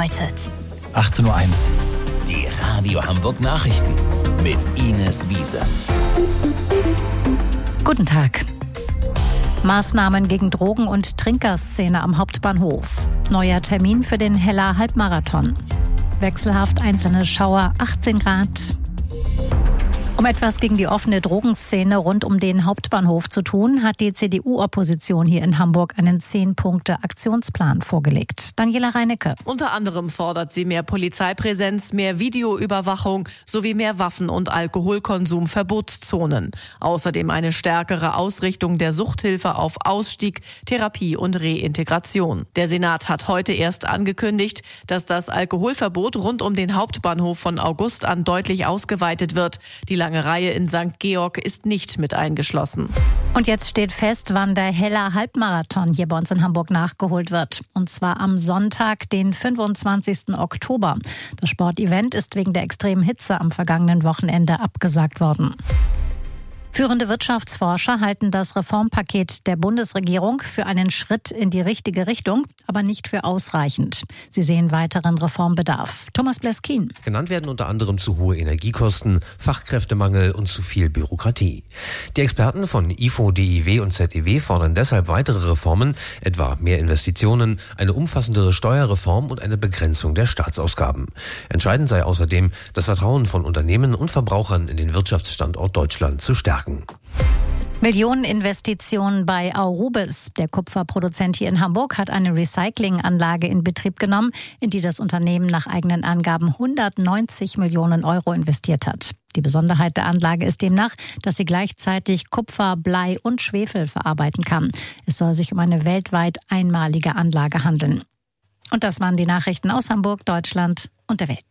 läutet. 18:01 Uhr. Die Radio Hamburg Nachrichten mit Ines Wiese. Guten Tag. Maßnahmen gegen Drogen- und Trinkerszene am Hauptbahnhof. Neuer Termin für den Heller Halbmarathon. Wechselhaft einzelne Schauer, 18 Grad. Um etwas gegen die offene Drogenszene rund um den Hauptbahnhof zu tun, hat die CDU-Opposition hier in Hamburg einen 10-Punkte-Aktionsplan vorgelegt. Daniela Reinecke. Unter anderem fordert sie mehr Polizeipräsenz, mehr Videoüberwachung sowie mehr Waffen- und Alkoholkonsum-Verbotszonen. Außerdem eine stärkere Ausrichtung der Suchthilfe auf Ausstieg, Therapie und Reintegration. Der Senat hat heute erst angekündigt, dass das Alkoholverbot rund um den Hauptbahnhof von August an deutlich ausgeweitet wird. Die lange Reihe in St. Georg ist nicht mit eingeschlossen. Und jetzt steht fest, wann der Heller Halbmarathon hier bei uns in Hamburg nachgeholt wird. Und zwar am Sonntag, den 25. Oktober. Das Sportevent ist wegen der extremen Hitze am vergangenen Wochenende abgesagt worden. Führende Wirtschaftsforscher halten das Reformpaket der Bundesregierung für einen Schritt in die richtige Richtung, aber nicht für ausreichend. Sie sehen weiteren Reformbedarf. Thomas Bleskin. Genannt werden unter anderem zu hohe Energiekosten, Fachkräftemangel und zu viel Bürokratie. Die Experten von IFO, DIW und ZEW fordern deshalb weitere Reformen, etwa mehr Investitionen, eine umfassendere Steuerreform und eine Begrenzung der Staatsausgaben. Entscheidend sei außerdem, das Vertrauen von Unternehmen und Verbrauchern in den Wirtschaftsstandort Deutschland zu stärken. Millioneninvestitionen bei Aurubis. Der Kupferproduzent hier in Hamburg hat eine Recyclinganlage in Betrieb genommen, in die das Unternehmen nach eigenen Angaben 190 Millionen Euro investiert hat. Die Besonderheit der Anlage ist demnach, dass sie gleichzeitig Kupfer, Blei und Schwefel verarbeiten kann. Es soll sich um eine weltweit einmalige Anlage handeln. Und das waren die Nachrichten aus Hamburg, Deutschland und der Welt.